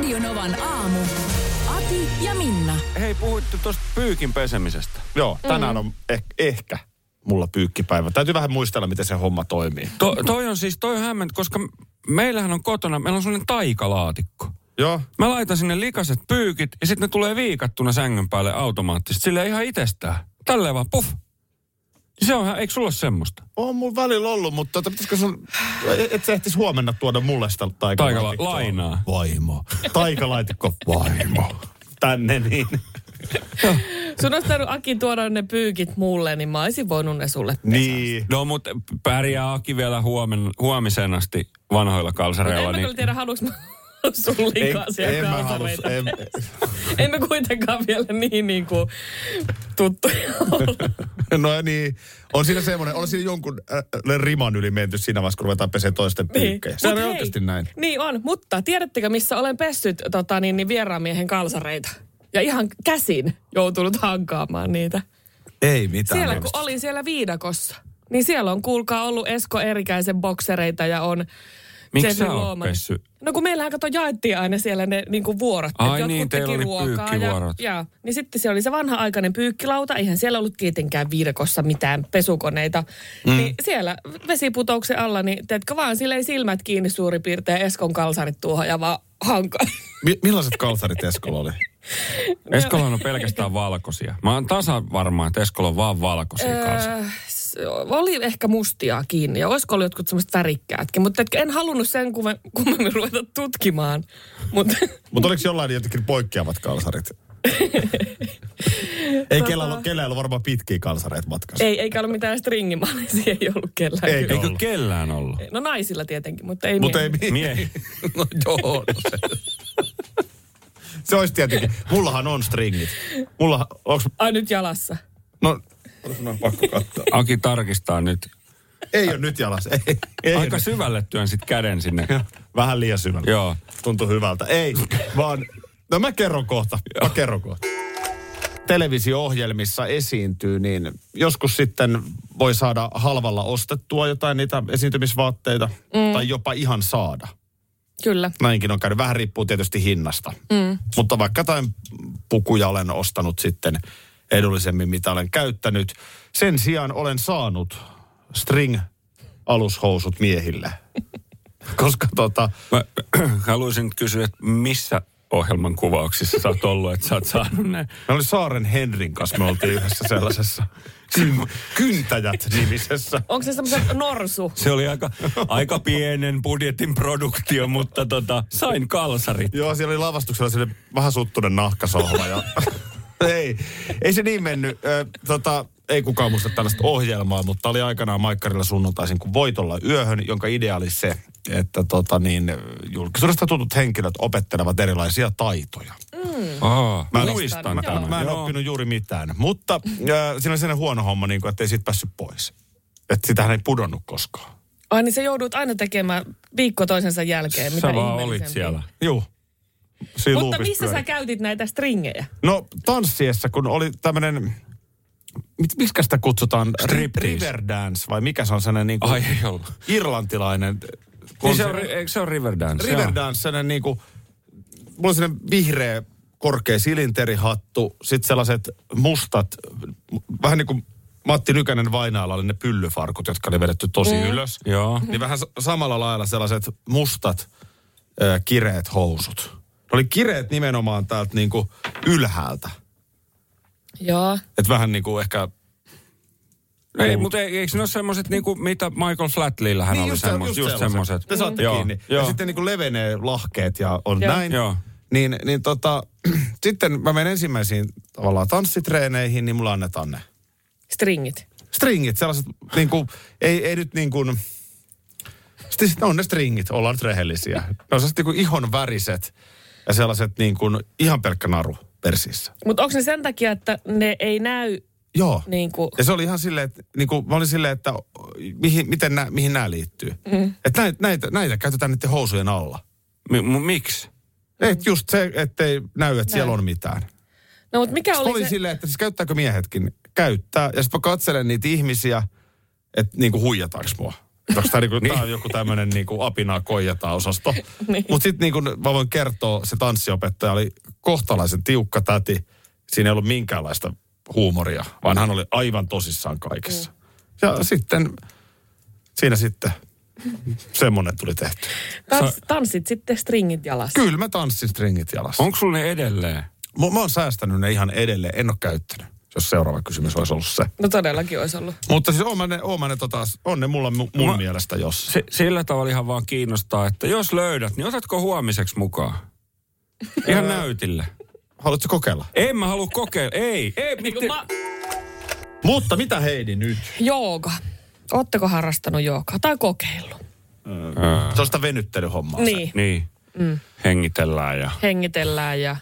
Radio Novan aamu. Ati ja Minna. Hei, puhuitte tuosta pyykin pesemisestä. Joo, tänään on ehkä mulla pyykkipäivä. Täytyy vähän muistella, miten se homma toimii. Toi on hämmentä, koska meillähän on kotona, meillä on sellainen taikalaatikko. Joo. Mä laitan sinne likaset pyykit ja sitten ne tulee viikattuna sängyn päälle automaattisesti. Silleen ihan itsestään. Tälleen vaan, puff. Se on, eikö sulla ole semmoista? On mulla välillä ollut, mutta pitäisikö sun... Et sä ehtis huomenna tuoda mulle sitä taikalaatikkoa. Lainaa. Vaimo. Taikalaatikko, vaimo. Tänne niin. Sun olisi tarvinnut Aki tuoda ne pyykit mulle, niin mä olisin voinut ne sulle pesää. Niin. No, mutta pärjää Aki vielä huomisen asti vanhoilla kalsareilla. En mä kyllä tiedä, haluanko mä sun likaisia kalsareita. En mä kuitenkaan vielä niin kuin tuttuja olla. No niin, on siinä semmoinen, on siinä jonkun riman yli menty siinä vaiheessa, kun ruvetaan pesee toisten pyykkejä. Se on oikeasti näin. Niin on, mutta tiedättekö, missä olen pessyt vieraamiehen kalsareita? Ja ihan käsin joutunut hankaamaan niitä. Ei mitään. Siellä kun olin siellä viidakossa, niin siellä on kuulkaa ollut Esko Erikäisen boksereita ja on... Miksi sä oot pessy? No kun meillähän jaettiin aina siellä ne niinku vuorot. Ai niin, teillä oli pyykkivuorot. Niin sitten siellä oli se vanha-aikainen pyykkilauta. Eihän siellä ollut tietenkään viidakossa mitään pesukoneita. Niin siellä vesiputouksen alla, niin teetkö vaan silleen silmät kiinni suurin piirtein Eskon kalsarit tuohon ja vaan hankaan. Millaiset kalsarit Eskolla oli? Eskolla on pelkästään valkoisia. Mä oon tasan varma, että Eskolla on vaan valkoisia kalsareita. Oli ehkä mustia kiinni ja olisiko ollut jotkut semmoiset värikkäätkin, mutta en halunnut sen kummemmin ruveta tutkimaan. Mutta oliko jollain jotenkin poikkeavat kalsarit? Ei kellään ollut varmaan pitkiä kalsareita matkassa. Eikä ollut mitään stringimallisia, ei ollut kellään. Eikö kellään ollut? No naisilla tietenkin, mutta ei miehiä. No joo, no se. Se olisi tietenkin. Mullahan on stringit. Ai nyt jalassa? No, on pakko katsoa. Aki tarkistaa nyt. Ei ole nyt jalassa. Ei aika nyt. Syvälle työnsit käden sinne. Vähän liian syvälle. Joo. Tuntui hyvältä. Ei, vaan... No mä kerron kohta. Televisio-ohjelmissa esiintyy, niin joskus sitten voi saada halvalla ostettua jotain niitä esiintymisvaatteita. Tai jopa ihan saada. Kyllä. Näinkin on käynyt. Vähän riippuu tietysti hinnasta. Mutta vaikka jotain pukuja olen ostanut sitten edullisemmin, mitä olen käyttänyt. Sen sijaan olen saanut string-alushousut miehille. Koska Mä haluaisin kysyä, että missä ohjelman kuvauksissa sä oot ollut, että sä oot saanut ne? Me oli Saaren Henrin kanssa, me oltiin yhdessä sellaisessa Kyntäjät-nimisessä. Onko se semmoisen norsu? Se oli aika pienen budjetin produktio, mutta sain kalsarit. Joo, siellä oli lavastuksella sille vähän suttunen nahkasohva ja... Ei se niin mennyt. Ei kukaan muista tällaista ohjelmaa, mutta oli aikanaan Maikkarilla sunnuntaisin kuin Voitolla yöhön, jonka idea oli se, että julkisuudesta tutut henkilöt opettelevat erilaisia taitoja. Mä en oppinut juuri mitään, mutta siinä oli sellainen huono homma, niin kuin, että ei siitä päässyt pois. Että sitähän ei pudonnut koskaan. Ai niin sä joudut aina tekemään viikko toisensa jälkeen. Sä vaan olit siellä. Joo. Mutta missä sä käytit näitä stringejä? No tanssiessa, kun oli tämmöinen, miksikä sitä kutsutaan? Riverdance vai mikä se on sellainen niin kuin irlantilainen. Eikö se ole Riverdance? Riverdance, sellainen niin kuin, mulla on sellainen vihreä korkea silinterihattu, sitten sellaiset mustat, vähän niin kuin Matti Nykänen Vainaalla oli ne pyllyfarkut, jotka oli vedetty tosi ylös. Joo. Niin vähän samalla lailla sellaiset mustat kireet housut. Ne oli kireet nimenomaan täältä niinku ylhäältä. Joo. Et vähän niinku ehkä... Ei, mutta eikö ne ole semmoiset niinku, mitä Michael Flatleyllä niin oli semmoiset? Just semmoiset. Te saatte kiinni. Ja sitten niinku levenee lahkeet ja on näin. Joo. Niin sitten mä menen ensimmäisiin tavallaan tanssitreeneihin, niin mulla annetaan ne. Stringit, sellaiset niinku, ei nyt niinku... Sitten on ne stringit, ollaan nyt rehellisiä. Ne on sellaiset niinku ihon väriset ja sellaiset niinku ihan pelkkä naru persissä. Mutta onko ne sen takia, että ne ei näy? Joo. Niinku... Ja se oli ihan silleen, että niinku, mä olin silleen, että mihin nämä liittyy. Että näitä käytetään niiden housujen alla. Miksi? Just se, ettei näy, että siellä on mitään. No mutta mikä oli se... silleen, että siis käyttääkö miehetkin? Käyttää. Ja sitten mä katselen niitä ihmisiä, että niinku huijataanko mua. Tää on joku tämmönen niinku apinaa koijata osasto. Niin. Mutta sitten niinku mä voin kertoa, se tanssiopettaja oli kohtalaisen tiukka täti. Siinä ei ollut minkäänlaista huumoria, vaan hän oli aivan tosissaan kaikessa. Ja sitten, siinä sitten semmonen tuli tehty. Tanssit sitten stringit jalassa. Kyllä mä tanssin stringit jalassa. Onko sulla ne edelleen? Mä oon säästänyt ne ihan edelleen, en ole käyttänyt, jos seuraava kysymys olisi ollut se. No todellakin olisi ollut. Mutta siis on ne mulla mun mielestä jos. Sillä tavalla ihan vaan kiinnostaa, että jos löydät, niin otatko huomiseksi mukaan? Ihan näytille. Haluatko kokeilla? En mä halua kokeilla. Ei. Mutta mitä Heidi nyt? Jooga. Ootteko harrastanut joogaa tai kokeillut? Se on sitä venyttelyhommaa. Niin. Hengitellään ja... Hengitellään ja...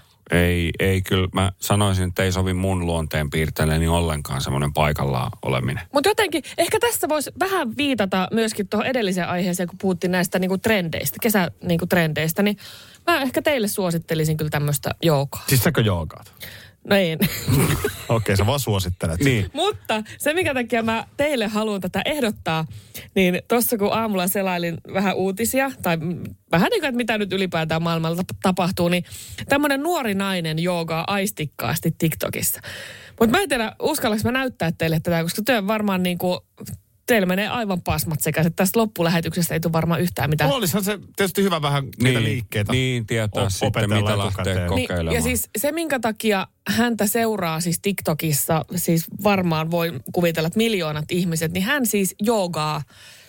Ei kyllä, mä sanoisin, että ei sovi mun luonteen piirteelleni ollenkaan semmoinen paikallaan oleminen. Mutta jotenkin, ehkä tässä voisi vähän viitata myöskin tuohon edelliseen aiheeseen, kun puhuttiin näistä niinku trendeistä, trendeistä, niin mä ehkä teille suosittelisin kyllä tämmöistä joogaa. Siis säkö joogaat? No en. Okei, sä vaan suosittelet. Niin. Mutta se, mikä takia mä teille haluan tätä ehdottaa, niin tuossa kun aamulla selailin vähän uutisia, tai vähän niin kuin, että mitä nyt ylipäätään maailmalla tapahtuu, niin tämmöinen nuori nainen joogaa aistikkaasti TikTokissa. Mutta mä en tiedä, uskallanko mä näyttää teille tätä, koska työ varmaan niin kuin, teillä menee aivan pasmat sekä, että tästä loppulähetyksestä ei tule varmaan yhtään mitään. Olisihan se tietysti hyvä vähän niitä liikkeitä. Niin, tietää sitten, mitä lähtee kokeilemaan. Niin, ja siis se, minkä takia häntä seuraa siis TikTokissa, siis varmaan voi kuvitella, että miljoonat ihmiset, niin hän siis joogaa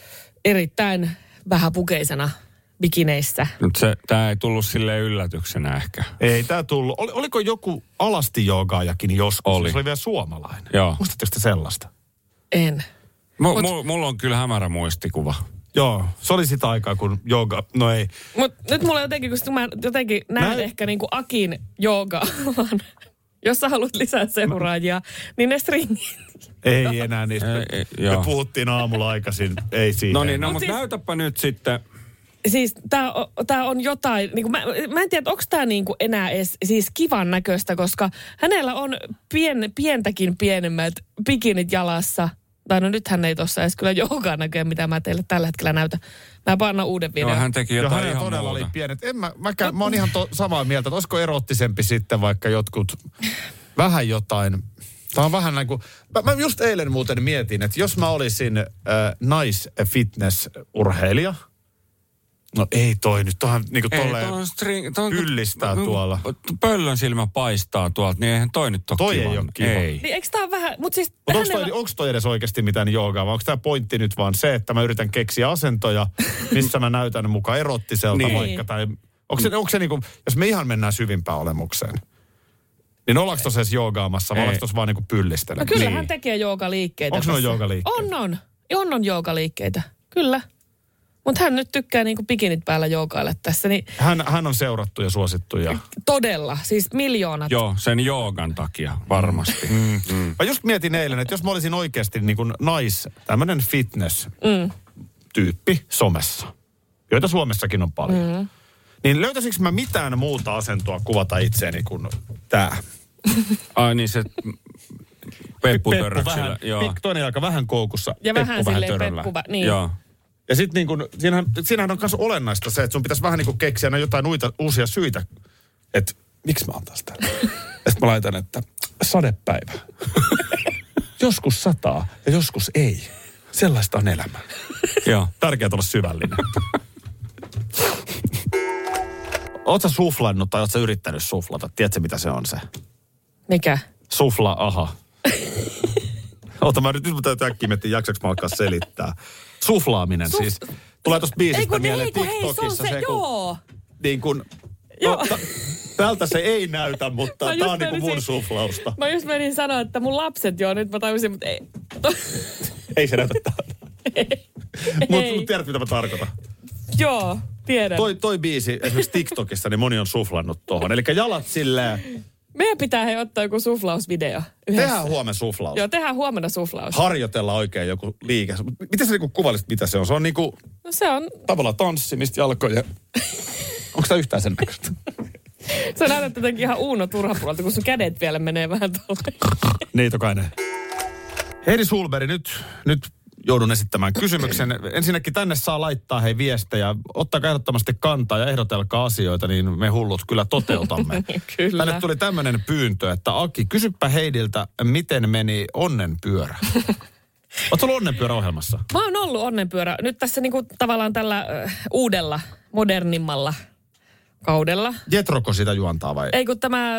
erittäin vähäpukeisena bikineissä. Tämä ei tullut silleen yllätyksenä ehkä. Ei tämä tullut. Oliko joku alasti-joogaajakin joskus? Oli. Se oli vielä suomalainen. Joo. Muistatteko te sellaista? En. Mulla on kyllä hämärä muistikuva. Joo, se oli sitä aikaa, kun jooga, no ei. Mutta nyt mulla jotenkin, kun mä jotenkin näen ehkä niin kuin Akin joogaan, jos sä haluat lisää seuraajia, niin ne stringit. Ei enää niistä. Me puhuttiin aamulla aikaisin, ei siihen. No niin, mutta siis, näytäpä nyt sitten. Siis tää on jotain, niin mä en tiedä, onko tää niinku enää edes siis kivan näköistä, koska hänellä on pientäkin pienemmät bikinit jalassa. Tai no nythän ei tossa edes kyllä joogaa näköä, mitä mä teille tällä hetkellä näytän. Mä panan uuden videon. Joo, hän teki jotain ihan todella muuta. Oli pienet. Mä oon ihan samaa mieltä, että olisiko erottisempi sitten vaikka jotkut vähän jotain. Tämä on vähän niin kuin, mä just eilen muuten mietin, että jos mä olisin naisfitness-urheilija, no ei toi nyt, tohan niinku tolleen yllistää tuolla. Pöllön silmä paistaa tuolta, niin eihän toi nyt ole toi kiva. Ei ole kiva. Niin eikö tää vähän, mutta siis... Onko toi edes oikeasti mitään joogaa, vai onko tää pointti nyt vaan se, että mä yritän keksiä asentoja, missä mä näytän mukaan erottiselta niin. vaikka, tai onko se niinku, jos me ihan mennään syvimpään olemukseen, niin ollaanko tuossa edes joogaamassa, vai ollaanko tuossa vaan niinku pyllistellä? No kyllä hän tekee joogaliikkeitä. Onko ne joogaliikkeitä? On joogaliikkeitä, kyllä. Mutta hän nyt tykkää niinku bikinit päällä joogailla tässä. Niin Hän on seurattu ja suosittu. Ja... Todella, siis miljoonat. Joo, sen joogan takia varmasti. Mä just mietin eilen, että jos mä olisin oikeasti niin kuin tämmönen fitness-tyyppi somessa, joita Suomessakin on paljon, niin löytäisikö mä mitään muuta asentoa kuvata itseäni kuin tää? Ai niin se pepputörröksillä. Toinen jalka vähän koukussa, ja vähän silleen peppu, niin. Joo. Ja sitten niin kun, siinähän on myös olennaista se, että sun pitäisi vähän niin kuin keksiä jotain uusia syitä, että miksi mä oon taas täällä. Ja sitten mä laitan, että sadepäivä. Joskus sataa ja joskus ei. Sellaista on elämä. Joo. Tärkeää olla syvällinen. Oot sä suflannut tai oot sä yrittänyt suflata? Tiedätkö mitä se on se? Mikä? Sufla, aha. Ota mä nyt täytyy äkkiä miettiä, jaksaks mä alkaa selittää. Suflaaminen siis. Tulee tosta biisistä mieleen TikTokissa se, joo. Niin kun, tältä se ei näytä, mutta tää on niinku mun suflausta. Mä just menin sanoa, että mun lapset joo, nyt mä tajusin, mutta ei. Ei se näytä tältä. Mutta tiedät, mitä mä tarkoitan. Joo, tiedän. Toi biisi esimerkiksi TikTokissa, niin moni on suflannut tohon. Elikkä jalat silleen. Meidän pitää ottaa joku suflausvideo yhdessä. Tehdään huomenna suflaus. Joo, tehdään huomenna suflaus. Harjoitella oikein joku liike. Miten sä niinku kuvailisit, mitä se on? Se on niinku... No se on... Tavallaan tanssimista jalkoja. Onko tämä yhtään sen näköistä? Sä näytät jotenkin ihan Uuno Turhapuolta, kun sun kädet vielä menee vähän tuolle. Niin, tokainen. Heidi Sulberg, nyt joudun esittämään kysymyksen. Ensinnäkin tänne saa laittaa viestejä. Ottakaa ehdottomasti kantaa ja ehdotelkaa asioita, niin me hullut kyllä toteutamme. Kyllä. Tänne tuli tämmöinen pyyntö, että Aki, kysyppä Heidiltä, miten meni onnenpyörä? Oletko ollut onnenpyöräohjelmassa? Mä oon ollut onnenpyörä. Nyt tässä niinku tavallaan tällä uudella, modernimmalla kaudella. Jetroko sitä juontaa vai? Ei kun tämä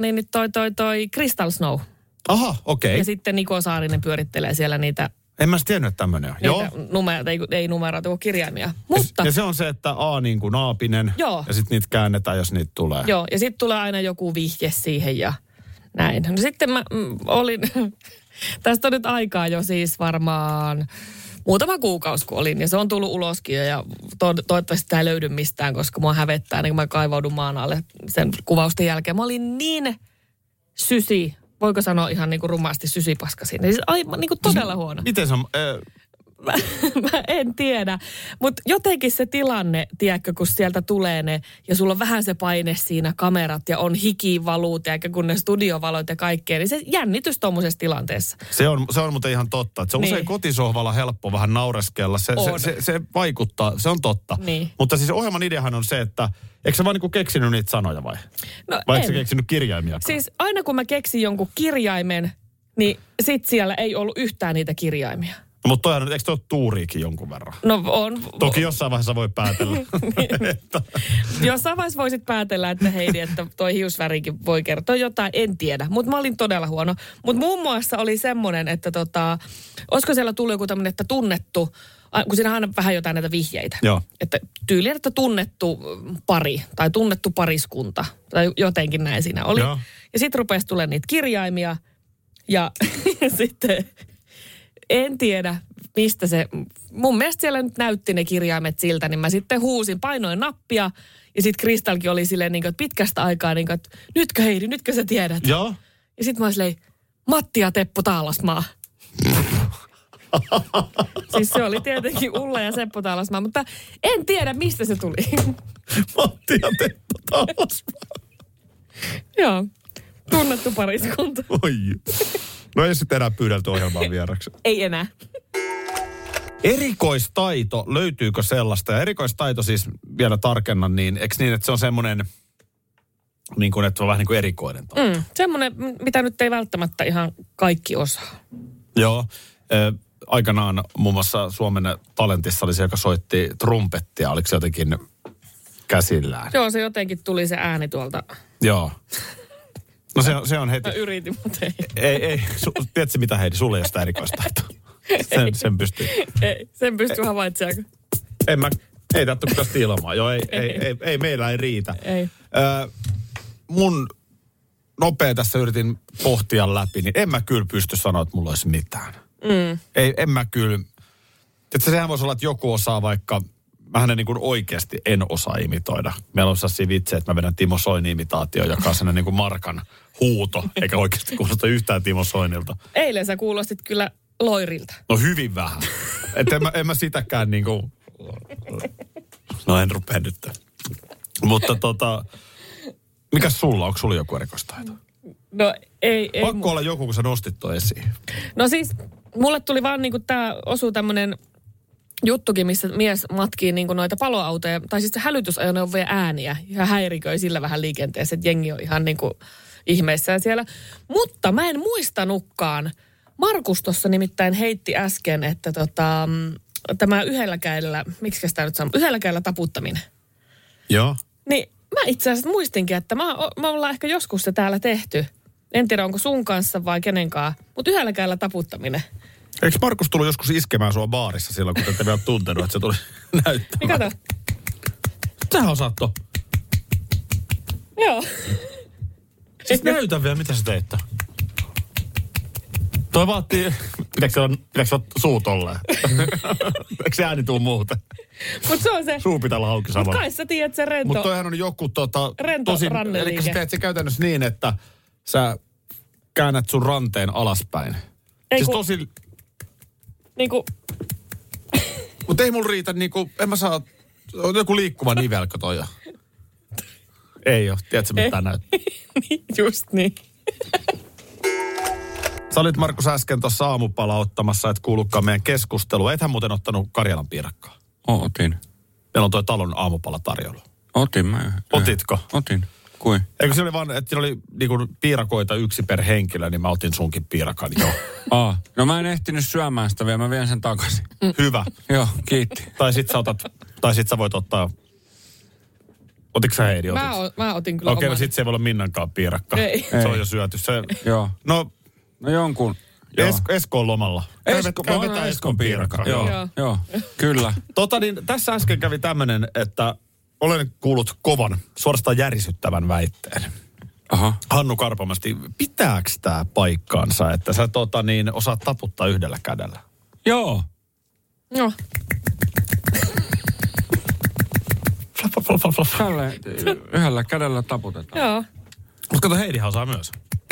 toi Crystal Snow. Aha, okei. Okay. Ja sitten Niko Saarinen pyörittelee siellä niitä... En mä tiennyt, että tämmöinen on. Joo. Ei numeroita, kuin kirjaimia. Mutta... Ja se on se, että A niin kuin naapinen. Joo. Ja sitten niitä käännetään, jos niitä tulee. Joo, ja sitten tulee aina joku vihje siihen ja näin. No sitten mä olin... Tästä on nyt aikaa jo siis varmaan muutama kuukausi, kun olin. Ja se on tullut uloskin ja toivottavasti sitä ei löydy mistään, koska mua hävettää, niin kun mä kaivaudun maan alle sen kuvausten jälkeen. Mä olin niin voiko sanoa ihan niin kuin rumasti sysipaska siinä. Siis aivan niin kuin todella huono. Miten se on? Mä en tiedä. Mutta jotenkin se tilanne, tiedätkö, kun sieltä tulee ne, ja sulla on vähän se paine siinä, kamerat, ja on hikivaluut, tiedätkö, kun ne studiovalot ja kaikkea, niin se jännitys tuommoisessa tilanteessa. Se on muuten ihan totta. Että se on usein kotisohvalla helppo vähän naureskella. Se vaikuttaa, se on totta. Niin. Mutta siis ohjelman ideahan on se, että eikö sä vaan niinku keksinyt niitä sanoja vai? No vai en. eikö sä keksinyt kirjaimiakaan? Siis aina kun mä keksin jonkun kirjaimen, niin sit siellä ei ollut yhtään niitä kirjaimia. Mutta toihan, eikö toi ole tuuriikin jonkun verran? No on. Toki jossain vaiheessa voi päätellä. Jossain vaiheessa voisit päätellä, että Heidi, että toi hiusvärikin voi kertoa jotain, en tiedä. Mutta mä olin todella huono. Mutta muun muassa oli semmoinen, että olisiko siellä tullut joku tämmöinen, että tunnettu, kun siinä on aina vähän jotain näitä vihjeitä. Joo. Että tyyliin, että tunnettu pari tai tunnettu pariskunta tai jotenkin näin siinä oli. Joo. Ja sitten rupesi tulemaan niitä kirjaimia ja sitten... En tiedä, mistä se... Mun mielestä siellä nyt näytti ne kirjaimet siltä, niin mä sitten huusin, painoin nappia. Ja sitten Kristalkin oli silleen, niin kuin, että pitkästä aikaa, niin kuin, että nytkö Heidi, nytkö sä tiedät? Joo. Ja sitten mä olin silleen, Matti ja Teppo Taalasmaa. Siis se oli tietenkin Ulla ja Seppo Taalasmaa, mutta en tiedä, mistä se tuli. Matti ja Teppo Taalasmaa. Joo, tunnettu pariskunta. Oi. No ei sitten enää pyydelty ohjelmaan vieraksi. Ei enää. Erikoistaito, löytyykö sellaista? Ja erikoistaito siis vielä tarkennan, niin eikö niin, että se on semmoinen, niin kuin, että se on vähän niin kuin erikoinen taito? Semmoinen, mitä nyt ei välttämättä ihan kaikki osaa. Joo. Aikanaan muun muassa Suomen Talentissa oli se, joka soitti trumpettia. Oliko se jotenkin käsillään? Joo, se jotenkin tuli se ääni tuolta. Joo. No se on heti. Mä yritin, mutta ei. Ei. Tiedätkö mitä Heidi, sulle ei ole sitä erikoistaitoa. Sen pystyy. Ei, sen pystyy havaitsemaan. Ei täytyy tästä ilmaa. Joo, ei meillä ei riitä. Ei. Mun nopea tässä yritin pohtia läpi, niin en mä kyllä pysty sanoa, että mulla olisi mitään. En mä kyllä. Että sehän voisi olla, että joku osaa vaikka, mähän niin kuin oikeasti en osaa imitoida. Meillä on sellaisia vitsejä, että mä vedän Timo Soini-imitaatio, joka on sellainen niin kuin Markan huuto, eikä oikeasti kuulosta yhtään Timo Soinilta. Eilen sä kuulostit kyllä Loirilta. No hyvin vähän. Että en mä sitäkään niin kuin... No en rupea nyt. Mutta mikäs sulla? Onko sulla joku erikoistaito? No ei. Pakko olla joku, kun sä nostit toi esiin. No siis, mulle tuli vaan niinku tää osuu tämmönen juttukin, missä mies matkii niinku noita paloautoja, tai siis hälytysajoneuvojen ääniä ja häiriköi sillä vähän liikenteessä, että jengi on ihan niinku ihmeissään siellä. Mutta mä en muistanutkaan. Markus tuossa nimittäin heitti äsken, että tämä yhdellä kädellä, miksi sitä nyt sanoo, yhdellä kädellä taputtaminen. Joo. Niin mä itse asiassa muistinkin, että mä ollaan ehkä joskus se täällä tehty. En tiedä, onko sun kanssa vai kenenkaan, mutta yhdellä kädellä taputtaminen. Eikö Markus tullut joskus iskemään sua baarissa silloin, kun te ette vielä tuntenut, että se tuli näyttämään? Niin kato. Sähän osaat to. Joo. Siis näytä vielä, mitä sä teit. Toi vaatii... Pitääkö se suu tolleen? Eikö se ääni tuu muuten? Mut se on se... Suu pitää olla auki samalla. Mut kai sä tiedät se rento... Mutta toihan on joku rento tosi... ranneliike. Eli sä teet se käytännössä niin, että sä käännät sun ranteen alaspäin. Ei siis kun... tosi... Niinku... Mutta ei mulla riitä niinku... En mä saa... On joku liikkuva nivelkö toi. Ei oo. Tiedätkö mitä näyttää? Just niin. Sä olit Markus äsken tuossa aamupala ottamassa, et kuulukaan meidän keskustelua. Ethän muuten ottanut Karjalan piirakkaa. Otin. Meillä on toi talon aamupala tarjolla. Otin mä. Otitko? Otin. Kui? Eikö se oli vaan, että siinä oli niinku piirakoita yksi per henkilö, niin mä otin sunkin piirakan jo. No mä en ehtinyt syömään sitä vielä, mä vien sen takaisin. Hyvä. Joo, kiitti. Tai sit sä voit ottaa. Otitko sä Heidi? Mä otin kyllä Okei, no sit se ei voi olla Minnankaan piirakka. Ei. Se on jo syöty. Joo. No jonkun. Esko on lomalla. Eskon piirakka. Joo, kyllä. Niin tässä äsken kävi tämmönen, että olen kuullut kovan, suorastaan järisyttävän väitteen. Aha. Hannu Karpomasti, pitääks tää paikkaansa, että sä osaat taputtaa yhdellä kädellä? Joo. No. Tällä yhdellä kädellä taputetaan. Joo. Mutta kato, Heidihan osaa myös.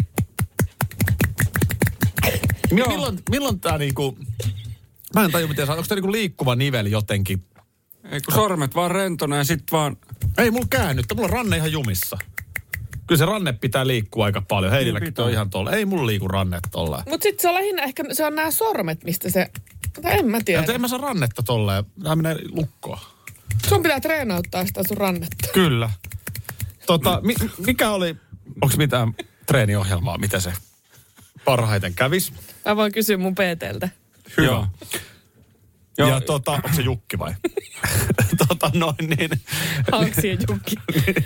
Milloin tää niinku... Mä en tajua, miten saa. Onko tää niinku liikkuva nivel jotenkin? Ei kun sormet vaan rentona ja sit vaan... Ei mulla käännyttä, mulla on ranne ihan jumissa. Kyllä se ranne pitää liikkua aika paljon. Heidilläkin on ihan tolla. Ei mulla liiku rannet tolleen. Mut sit se on lähinnä ehkä, se on nämä sormet, mistä se... En mä tiedä. En mä saa rannetta tolleen. Tää menee lukkoon. Sun pitää treenauttaa sitä sun rannetta. Kyllä. Mikä oli... Onko mitään treeniohjelmaa, mitä se parhaiten kävis? Mä voin kysyä mun PT:ltä. Hyvä. Joo. Ja onko se Jukki vai? Hanksien Jukki.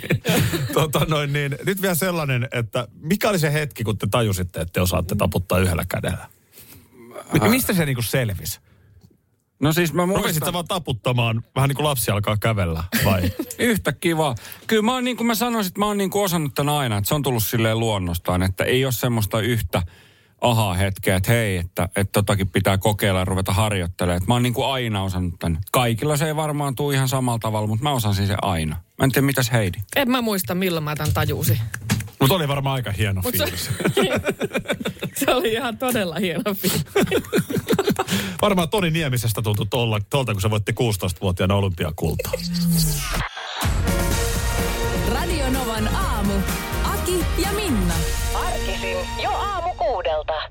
Nyt vielä sellainen, että mikä oli se hetki, kun te tajusitte, että te osaatte taputtaa yhdellä kädellä? Mistä se niinku selvisi? No siis mä muistan... Rupesit sä vaan taputtamaan, vähän niin kuin lapsi alkaa kävellä, vai? Yhtä kiva. Kyllä mä oon niin kuin mä sanoisin, että mä oon niin kuin osannut tämän aina, että se on tullut silleen luonnostaan, että ei ole semmoista yhtä aha-hetkeä, että hei, että totakin pitää kokeilla ja ruveta harjoittelemaan. Että mä oon niin kuin aina osannut tämän. Kaikilla se ei varmaan tule ihan samalla tavalla, mutta mä osasin se aina. Mä en tiedä, mitäs Heidi? En mä muista, milloin mä tämän tajusin. Mutta oli varmaan aika hieno fiilis. Se oli ihan todella hieno fiilis. Varmaan Toni Niemisestä tuntui tuolta, kun se voitti 16-vuotiaana olympiakultaa. Radio Novan aamu. Aki ja Minna. Arkisin jo aamu 6.